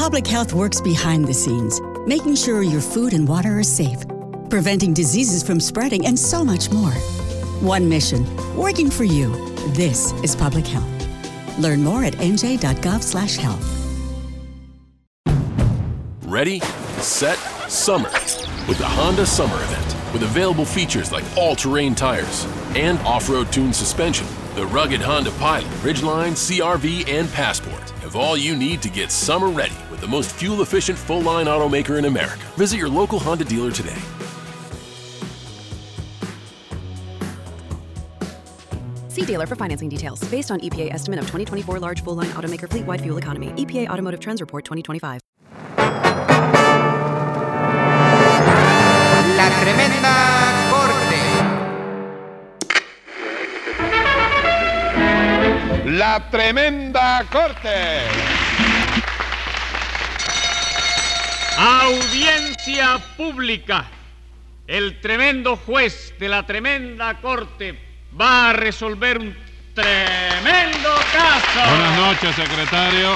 Public health works behind the scenes, making sure your food and water are safe, preventing diseases from spreading, and so much more. One mission, working for you. This is public health. Learn more at nj.gov/health. Ready, set, summer. With the Honda Summer Event. With available features like all-terrain tires and off-road tuned suspension, the rugged Honda Pilot, Ridgeline, CR-V, and Passport have all you need to get summer ready with the most fuel-efficient full-line automaker in America. Visit your local Honda dealer today. See dealer for financing details. Based on EPA estimate of 2024 large full-line automaker fleet-wide fuel economy. EPA Automotive Trends Report 2025. La Tremenda Corte. La Tremenda Corte. Audiencia pública. El tremendo juez de la Tremenda Corte va a resolver un tremendo caso. Buenas noches, secretario.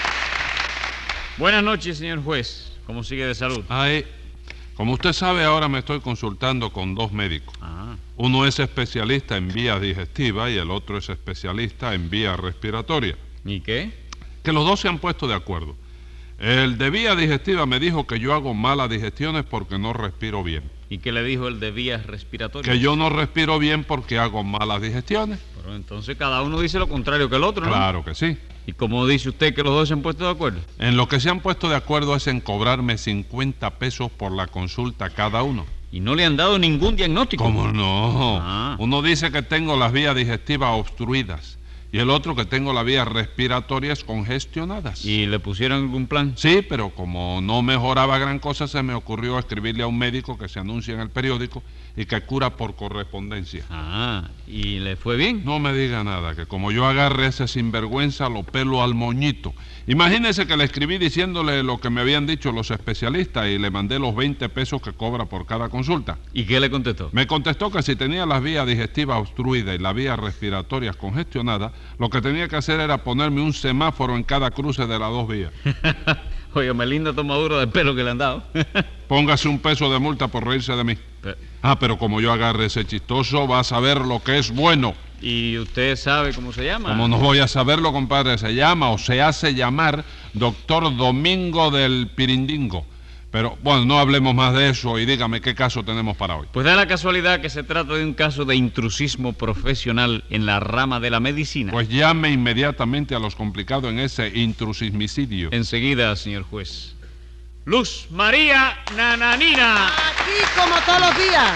Buenas noches, señor juez. ¿Cómo sigue de salud? Ay, como usted sabe, ahora me estoy consultando con dos médicos. Uno es especialista en vía digestiva y el otro es especialista en vía respiratoria. ¿Y qué? Que los dos se han puesto de acuerdo. El de vía digestiva me dijo que yo hago malas digestiones porque no respiro bien. ¿Y qué le dijo el de vías respiratorias? Que yo no respiro bien porque hago malas digestiones. Pero entonces cada uno dice lo contrario que el otro, ¿no? Claro que sí. ¿Y cómo dice usted que los dos se han puesto de acuerdo? En lo que se han puesto de acuerdo es en cobrarme 50 pesos por la consulta cada uno. ¿Y no le han dado ningún diagnóstico? ¿Cómo no? Uno dice que tengo las vías digestivas obstruidas y el otro que tengo las vías respiratorias congestionadas. ¿Y le pusieron algún plan? Sí, pero como no mejoraba gran cosa, se me ocurrió escribirle a un médico que se anuncia en el periódico y que cura por correspondencia. ¿Y le fue bien? No me diga nada, que como yo agarre ese sinvergüenza, lo pelo al moñito. Imagínese que le escribí diciéndole lo que me habían dicho los especialistas y le mandé los 20 pesos que cobra por cada consulta. ¿Y qué le contestó? Me contestó que si tenía las vías digestivas obstruidas y las vías respiratorias congestionadas, lo que tenía que hacer era ponerme un semáforo en cada cruce de las dos vías. Óigame, linda tomadura de pelo que le han dado. Póngase un peso de multa por reírse de mí. Pero como yo agarre ese chistoso, va a saber lo que es bueno. ¿Y usted sabe cómo se llama? Como no voy a saberlo, compadre, se llama o se hace llamar Doctor Domingo del Pirindingo. Pero, bueno, no hablemos más de eso y dígame qué caso tenemos para hoy. Pues da la casualidad que se trata de un caso de intrusismo profesional en la rama de la medicina. Pues llame inmediatamente a los complicados en ese intrusismicidio. Enseguida, señor juez. Luz María Nananina. Aquí como todos los días.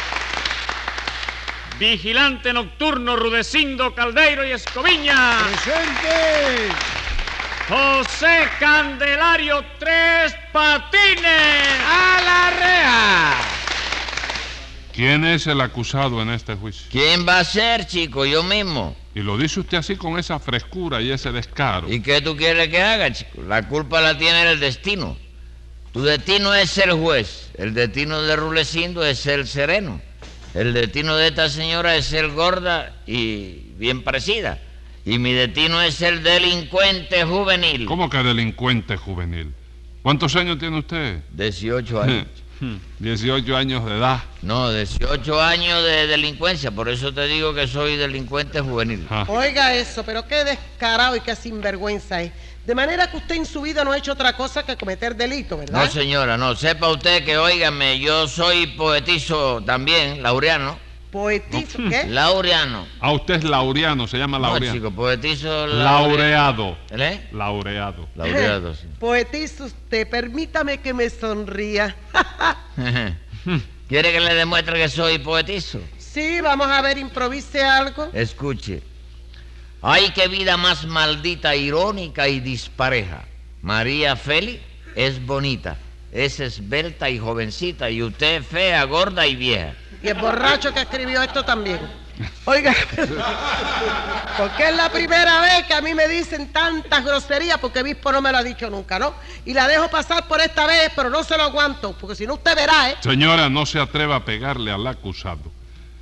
Vigilante nocturno Rudecindo Caldeiro y Escoviña. ¡Presente! José Candelario Tres Patines. ¡A la reja! ¿Quién es el acusado en este juicio? ¿Quién va a ser, chico? Yo mismo. Y lo dice usted así con esa frescura y ese descaro. ¿Y qué tú quieres que haga, chico? La culpa la tiene el destino. Tu destino es ser juez. El destino de Rulecindo es ser sereno. El destino de esta señora es ser gorda y bien parecida. Y mi destino es ser delincuente juvenil. ¿Cómo que delincuente juvenil? ¿Cuántos años tiene usted? 18 años. 18 años de edad. No, 18 años de delincuencia. Por eso te digo que soy delincuente juvenil. Oiga eso, pero qué descarado y qué sinvergüenza es. De manera que usted en su vida no ha hecho otra cosa que cometer delito, ¿verdad? No, señora, no. Sepa usted que, óigame, yo soy poetizo también, laureano. ¿Poetizo qué? Laureano. Usted es laureano, se llama laureano. No, chico, poetizo... Laureado. ¿Eh? Laureado. Laureado, sí. Poetizo usted, permítame que me sonría. ¿Quiere que le demuestre que soy poetizo? Sí, vamos a ver, improvise algo. Escuche. Ay, qué vida más maldita, irónica y dispareja. María Félix es bonita, es esbelta y jovencita, y usted fea, gorda y vieja. Y el borracho que escribió esto también. Oiga, porque es la primera vez que a mí me dicen tantas groserías, porque Bispo no me lo ha dicho nunca, ¿no? Y la dejo pasar por esta vez, pero no se lo aguanto, porque si no usted verá, ¿eh? Señora, no se atreva a pegarle al acusado.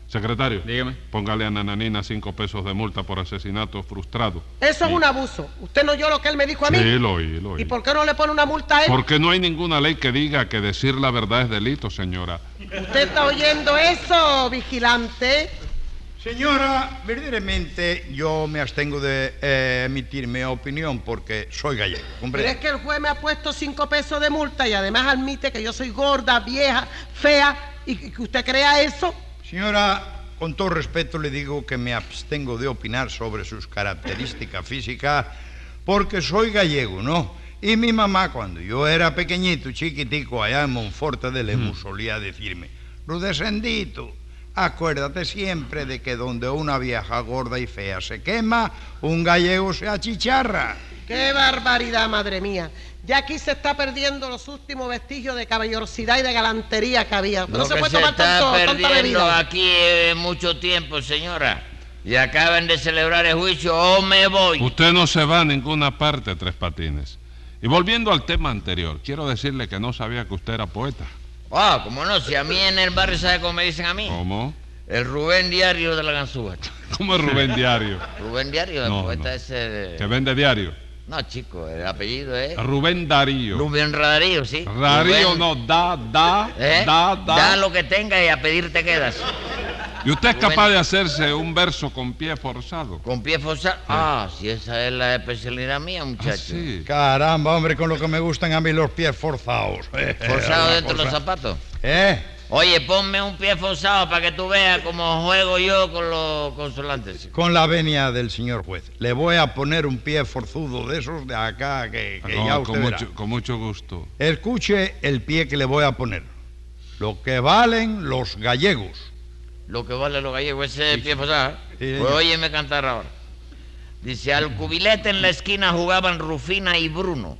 Secretario, Dígame. póngale a Nananina 5 pesos de multa por asesinato frustrado. Eso es un abuso. ¿Usted no oyó lo que él me dijo a mí? Sí, lo oí. ¿Y por qué no le pone una multa a él? Porque no hay ninguna ley que diga que decir la verdad es delito, señora. ¿Usted está oyendo eso, vigilante? Señora, verdaderamente yo me abstengo de emitir mi opinión porque soy gallego. Pero es que el juez me ha puesto 5 pesos de multa y además admite que yo soy gorda, vieja, fea y que usted crea eso. Señora, con todo respeto le digo que me abstengo de opinar sobre sus características físicas porque soy gallego, ¿no? Y mi mamá, cuando yo era pequeñito, chiquitico, allá en Monforte de Lemus, solía decirme: Rudescendito, acuérdate siempre de que donde una vieja gorda y fea se quema, un gallego se achicharra. ¡Qué barbaridad, madre mía! Ya aquí se está perdiendo los últimos vestigios de caballerosidad y de galantería que había. Lo que se está perdiendo aquí mucho tiempo, señora. Y acaban de celebrar el juicio o me voy. Usted no se va a ninguna parte, Tres Patines. Y volviendo al tema anterior, quiero decirle que no sabía que usted era poeta. Ah, ¿cómo no? Si a mí en el barrio, ¿sabe cómo me dicen a mí? ¿Cómo? El Rubén Diario de la Ganzúa. ¿Cómo es Rubén Diario? Rubén Diario, el poeta ese de... ¿Que vende diario? No, chico, el apellido es... Rubén Darío. Rubén Darío, sí. Darío Rubén... no, da. Da lo que tenga y a pedir te quedas. ¿Y usted es Rubén... capaz de hacerse un verso con pie forzado? ¿Con pie forzado? Ah, si esa es la especialidad mía, muchacho. Sí. Caramba, hombre, con lo que me gustan a mí los pies forzados. ¿Forzado dentro de los zapatos? Oye, ponme un pie forzado para que tú veas cómo juego yo con los consolantes. Con la venia del señor juez. Le voy a poner un pie forzudo de esos de acá que no, ya usted verá. Con mucho gusto. Escuche el pie que le voy a poner. Lo que valen los gallegos. Lo que vale los gallegos, ese pie forzado. Sí, pues óyeme cantar ahora. Dice, al cubilete en la esquina jugaban Rufina y Bruno.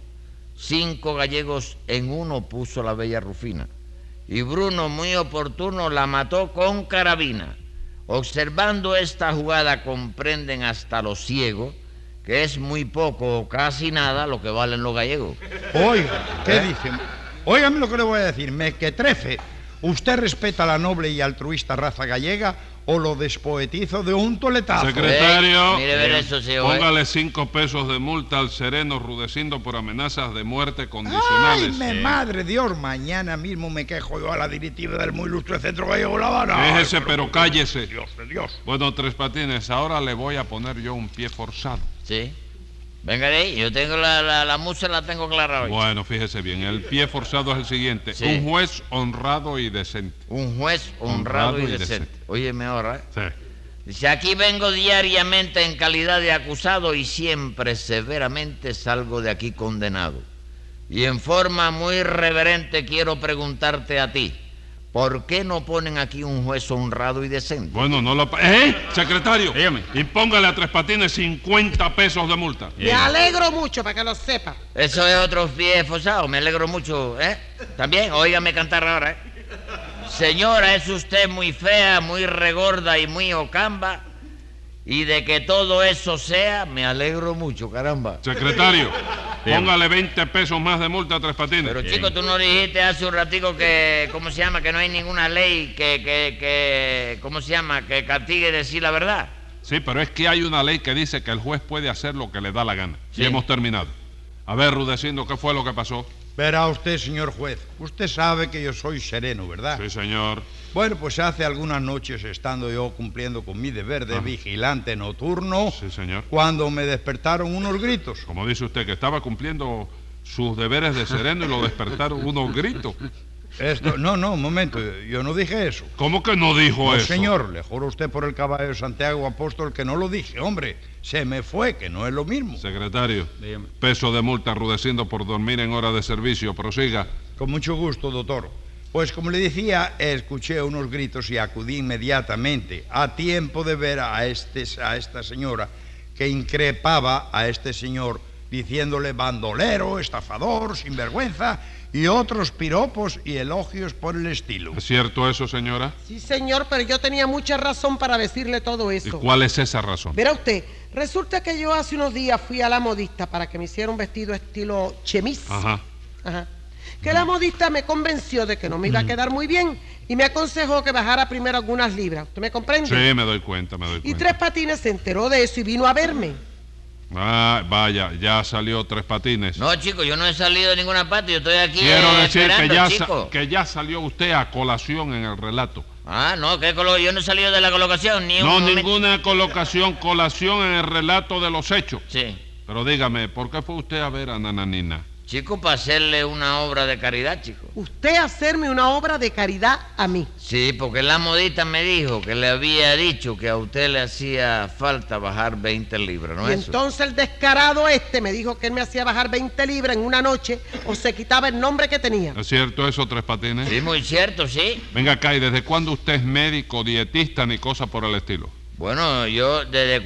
5 gallegos en uno puso la bella Rufina. Y Bruno, muy oportuno, la mató con carabina. Observando esta jugada comprenden hasta los ciegos que es muy poco o casi nada lo que valen los gallegos. Oiga, ¿qué dicen? Óigame lo que le voy a decir, mequetrefe. ¿Usted respeta la noble y altruista raza gallega o lo despoetizo de un toletazo? Secretario, mire ver eso, señor. Póngale 5 pesos de multa al sereno Rudecindo por amenazas de muerte condicionales. ¡Ay, madre Dios! Mañana mismo me quejo yo a la directiva del muy ilustre Centro Gallego La Habana. Déjese, pero cállese. Dios de Dios. Bueno, Tres Patines, ahora le voy a poner yo un pie forzado. Sí. Venga de ahí, yo tengo la musa la tengo clara hoy. Bueno, fíjese bien, el pie forzado es el siguiente. Sí. Un juez honrado y decente. Un juez honrado y decente. Óyeme ahora, Sí. Dice, aquí vengo diariamente en calidad de acusado y siempre severamente salgo de aquí condenado. Y en forma muy reverente quiero preguntarte a ti, ¿por qué no ponen aquí un juez honrado y decente? Bueno, no lo... Secretario, Dígame. y póngale a Tres Patines 50 pesos de multa. Me alegro mucho para que lo sepa. Eso es otro pie forzado, me alegro mucho, ¿eh? También, óigame cantar ahora, ¿eh? Señora, es usted muy fea, muy regorda y muy ocamba. Y de que todo eso sea, me alegro mucho, caramba. Secretario, póngale 20 pesos más de multa a Tres Patines. Pero chico, tú no dijiste hace un ratico que, ¿cómo se llama? Que no hay ninguna ley que ¿cómo se llama? Que castigue decir la verdad. Sí, pero es que hay una ley que dice que el juez puede hacer lo que le da la gana. Sí. Y hemos terminado. A ver, Rudecindo, ¿qué fue lo que pasó? Verá usted, señor juez, usted sabe que yo soy sereno, ¿verdad? Sí, señor. Bueno, pues hace algunas noches, estando yo cumpliendo con mi deber de vigilante nocturno, Sí, señor. cuando me despertaron unos gritos. Como dice usted, que estaba cumpliendo sus deberes de sereno y lo despertaron unos gritos. No, un momento, yo no dije eso. ¿Cómo que no dijo No, eso? señor, le juro a usted por el caballo de Santiago Apóstol que no lo dije, hombre. Se me fue, que no es lo mismo. Secretario, Dígame. peso de multa Rudecindo por dormir en hora de servicio. Prosiga. Con mucho gusto, doctor. Pues como le decía, escuché unos gritos y acudí inmediatamente a tiempo de ver a esta señora que increpaba a este señor diciéndole bandolero, estafador, sinvergüenza y otros piropos y elogios por el estilo. ¿Es cierto eso, señora? Sí, señor, pero yo tenía mucha razón para decirle todo ¿Y eso. cuál es esa razón? Verá usted, resulta que yo hace unos días fui a la modista para que me hiciera un vestido estilo chemise. Ajá. Ajá. que la modista me convenció de que no me iba a quedar muy bien y me aconsejó que bajara primero algunas libras. ¿Usted me comprende? Sí, me doy cuenta. Y Tres Patines se enteró de eso y vino a verme. Ah, vaya, ya salió Tres Patines. No, chico, yo no he salido de ninguna parte, yo estoy aquí Quiero decir esperando, que ya salió usted a colación en el relato. Ah, no, yo no he salido de la colocación ni un momento. Ninguna colación en el relato de los hechos. Sí. Pero dígame, ¿por qué fue usted a ver a Nananina? Chico, para hacerle una obra de caridad, chico. ¿Usted hacerme una obra de caridad a mí? Sí, porque la modista me dijo que le había dicho que a usted le hacía falta bajar 20 libras, ¿no Y es eso? entonces el descarado me dijo que él me hacía bajar 20 libras en una noche o se quitaba el nombre que tenía. ¿Es cierto eso, Tres Patines? Sí, muy cierto, sí. Venga acá, ¿y desde cuándo usted es médico, dietista ni cosa por el estilo? Bueno, yo desde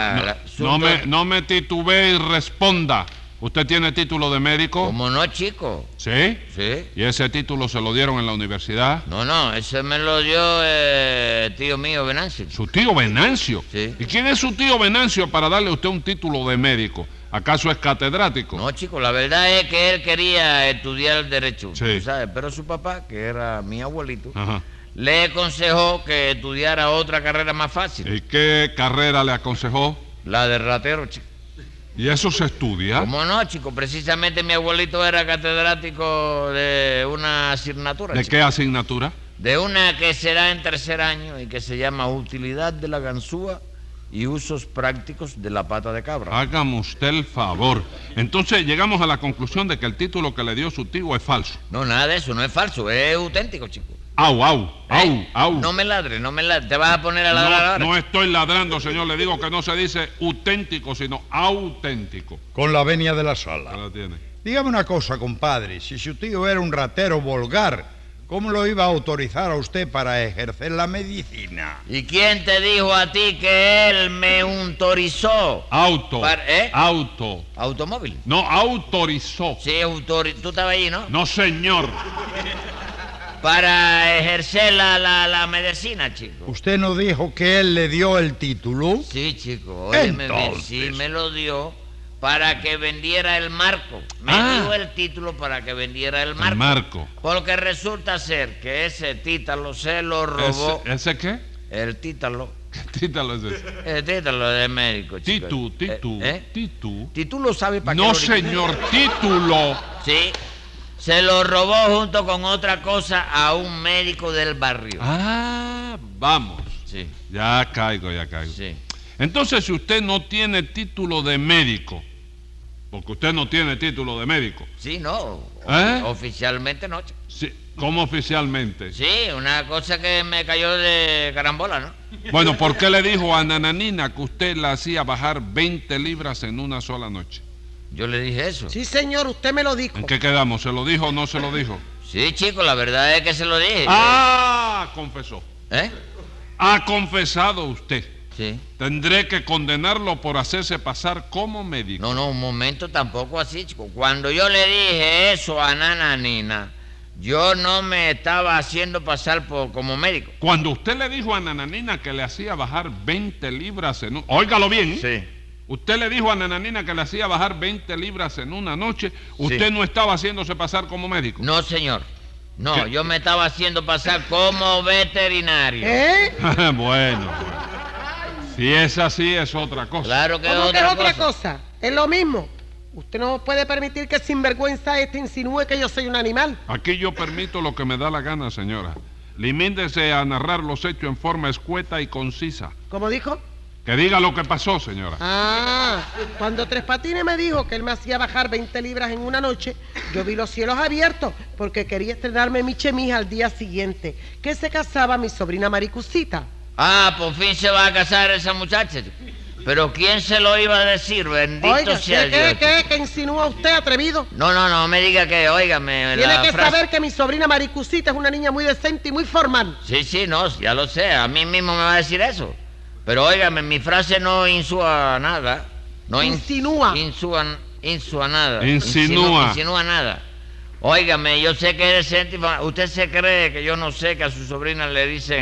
No me titubee y responda. ¿Usted tiene título de médico? ¿Cómo no, chico? ¿Sí? Sí. ¿Y ese título se lo dieron en la universidad? No, ese me lo dio tío mío Venancio. ¿Su tío Venancio? Sí. ¿Y quién es su tío Venancio para darle a usted un título de médico? ¿Acaso es catedrático? No, chico, la verdad es que él quería estudiar Derecho, Sí. ¿sabes? Pero su papá, que era mi abuelito, Ajá. le aconsejó que estudiara otra carrera más fácil. ¿Y qué carrera le aconsejó? La de ratero, chico. ¿Y eso se estudia? ¿Cómo no, chico? Precisamente mi abuelito era catedrático de una asignatura. ¿De chico. qué asignatura? De una que será en tercer año y que se llama Utilidad de la ganzúa y usos prácticos de la pata de cabra. Hágame usted el favor. Entonces llegamos a la conclusión de que el título que le dio su tío es falso. No, nada de eso, no es falso, es auténtico, chico. Au. No me ladres, te vas a poner a ladrar ahora. No estoy ladrando, señor. Le digo que no se dice auténtico, sino auténtico. Con la venia de la sala. Ahí la tiene. Dígame una cosa, compadre. Si su tío era un ratero vulgar, ¿cómo lo iba a autorizar a usted para ejercer la medicina? ¿Y quién te dijo a ti que él me autorizó? Auto. ¿Automóvil? No, autorizó. Sí, tú estabas ahí, ¿no? No, señor. Para ejercer la medicina, chico. ¿Usted no dijo que él le dio el título? Sí, chico, óyeme bien, Entonces. sí, me lo dio para que vendiera el marco. Me dio el título para que vendiera el marco. El marco. Porque resulta ser que ese títalo se lo robó. ¿Ese qué? El títalo. ¿Qué títalo es ese? El títalo de médico, chico. Titu. ¿Título sabe para qué? No, lo digo? señor, título. Sí. Se lo robó junto con otra cosa a un médico del barrio. Ah, vamos. Sí. Ya caigo. Sí. Entonces, si usted no tiene título de médico, porque usted no tiene título de médico. Sí, no. ¿Eh? Oficialmente no, chico. Sí, ¿cómo oficialmente? Sí, una cosa que me cayó de carambola, ¿no? Bueno, ¿por qué le dijo a Nananina que usted la hacía bajar 20 libras en una sola noche? Yo le dije eso. Sí, señor, usted me lo dijo. ¿En qué quedamos? ¿Se lo dijo o no se lo dijo? Sí, chico, la verdad es que se lo dije. Ah, confesó. ¿Eh? Ha confesado usted. Sí. Tendré que condenarlo por hacerse pasar como médico. No, un momento, tampoco así, chico. Cuando yo le dije eso a Nananina, yo no me estaba haciendo pasar como médico. Cuando usted le dijo a Nananina que le hacía bajar 20 libras en un... Óigalo bien. Sí. Usted le dijo a Nananina que le hacía bajar 20 libras en una noche. ¿Usted Sí. no estaba haciéndose pasar como médico? No, señor. No, ¿Qué? yo me estaba haciendo pasar como veterinario. Bueno. Si es así, es otra cosa. Claro que es ¿Cómo que es otra otra cosa. cosa? Es lo mismo. Usted no puede permitir que sinvergüenza insinúe que yo soy un animal. Aquí yo permito lo que me da la gana, señora. Limítese a narrar los hechos en forma escueta y concisa. ¿Cómo dijo? Que diga lo que pasó, señora. Ah, cuando Tres Patines me dijo que él me hacía bajar 20 libras en una noche, yo vi los cielos abiertos porque quería estrenarme mi chemise al día siguiente, que se casaba mi sobrina Maricucita. Ah, por fin se va a casar esa muchacha. Pero ¿quién se lo iba a decir? Bendito Oiga, sea Dios. ¿qué insinúa usted, atrevido? No me diga que, óigame, Tiene la que frase... saber que mi sobrina Maricucita es una niña muy decente y muy formal. Sí, no, ya lo sé, a mí mismo me va a decir eso. Pero óigame, mi frase no insúa nada. No Insinúa. Insúa nada. Insinúa. Insinúa nada. Óigame, yo sé que es decente. ¿Usted se cree que yo no sé que a su sobrina le dicen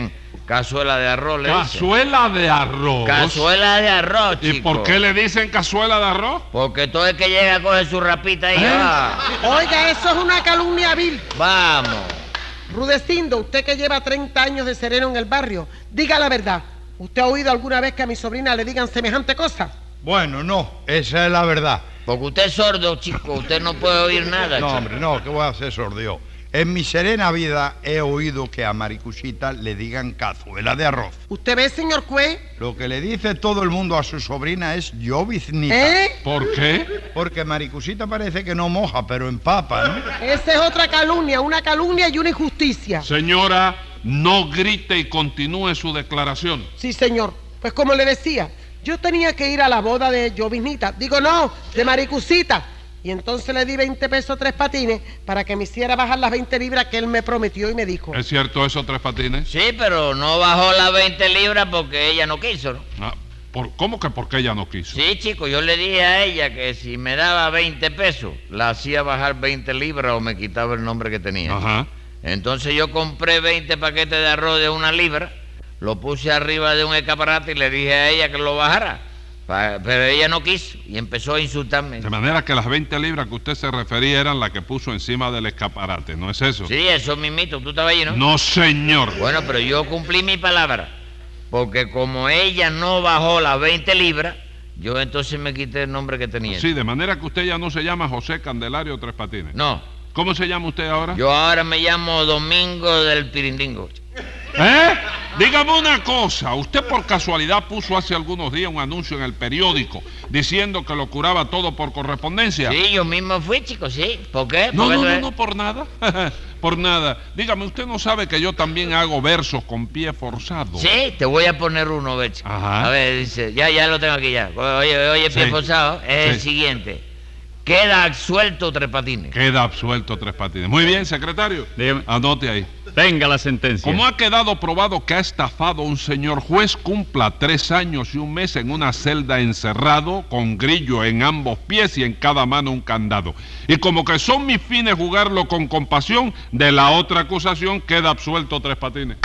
Cazuela de arroz, le dicen. ¿Cazuela de arroz? Cazuela de arroz, chico. ¿Y por qué le dicen cazuela de arroz? Porque todo el que llega coge su rapita y va. Oiga, eso es una calumnia vil. Vamos. Rudecindo, usted que lleva 30 años de sereno en el barrio, diga la verdad. ¿Usted ha oído alguna vez que a mi sobrina le digan semejante cosa? Bueno, no, esa es la verdad. Porque usted es sordo, chico, usted no puede oír nada. No, chico. hombre, no, ¿qué voy a hacer sordo yo? En mi serena vida he oído que a Maricucita le digan cazuela de arroz. ¿Usted ve, señor juez? Lo que le dice todo el mundo a su sobrina es lloviznita. ¿Eh? ¿Por qué? Porque Maricucita parece que no moja, pero empapa, ¿no? Esa es otra calumnia, una calumnia y una injusticia. Señora, no grite y continúe su declaración. Sí, señor. Pues como le decía, yo tenía que ir a la boda de lloviznita. Digo, no, de Maricucita. Y entonces le di 20 pesos a Tres Patines para que me hiciera bajar las 20 libras que él me prometió y me dijo. ¿Es cierto eso, Tres Patines? Sí, pero no bajó las 20 libras porque ella no quiso, ¿no? Ah, ¿cómo que por qué ella no quiso? Sí, chico, yo le dije a ella que si me daba 20 pesos, la hacía bajar 20 libras o me quitaba el nombre que tenía. Ajá. Entonces yo compré 20 paquetes de arroz de 1 libra, lo puse arriba de un escaparate y le dije a ella que lo bajara. Pero ella no quiso y empezó a insultarme. De manera que las 20 libras que usted se refería eran las que puso encima del escaparate, ¿no es eso? Sí, eso mismito, tú estabas ahí, ¿no? No, señor. Bueno, pero yo cumplí mi palabra, porque como ella no bajó las 20 libras, yo entonces me quité el nombre que tenía. Sí, de manera que usted ya no se llama José Candelario Tres Patines. No. ¿Cómo se llama usted ahora? Yo ahora me llamo Domingo del Pirindingo. ¿Eh? Dígame una cosa, usted por casualidad puso hace algunos días un anuncio en el periódico diciendo que lo curaba todo por correspondencia. Sí, yo mismo fui, chico, sí. ¿Por qué? No, por nada. Por nada. Dígame, ¿usted no sabe que yo también hago versos con pie forzado? Sí, te voy a poner uno, ve, chico. Ajá. A ver, dice, ya lo tengo aquí ya. Oye, pie forzado, es el siguiente. Queda absuelto Tres Patines. Queda absuelto Tres Patines. Muy bien, secretario. Dígame. Anote ahí. Venga la sentencia. Como ha quedado probado que ha estafado un señor juez, cumpla 3 años y 1 mes en una celda encerrado, con grillo en ambos pies y en cada mano un candado. Y como que son mis fines jugarlo con compasión, de la otra acusación queda absuelto Tres Patines.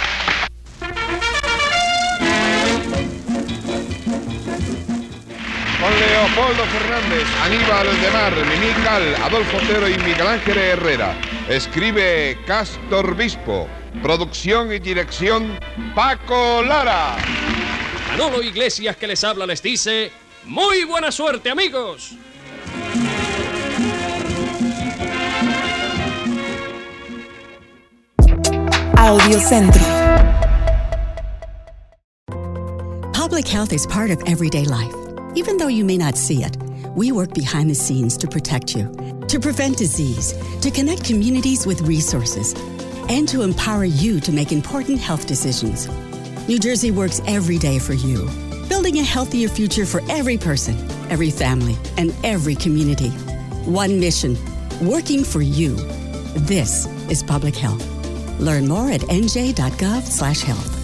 Con Leopoldo Fernández, Aníbal de Mar, Mimical, Adolfo Otero y Miguel Ángel Herrera. Escribe Castor Bispo. Producción y dirección Paco Lara. Manolo Iglesias, que les habla, les dice: ¡muy buena suerte, amigos! Audiocentro. Public health is part of everyday life. Even though you may not see it, we work behind the scenes to protect you, to prevent disease, to connect communities with resources, and to empower you to make important health decisions. New Jersey works every day for you, building a healthier future for every person, every family, and every community. One mission, working for you. This is public health. Learn more at nj.gov/health.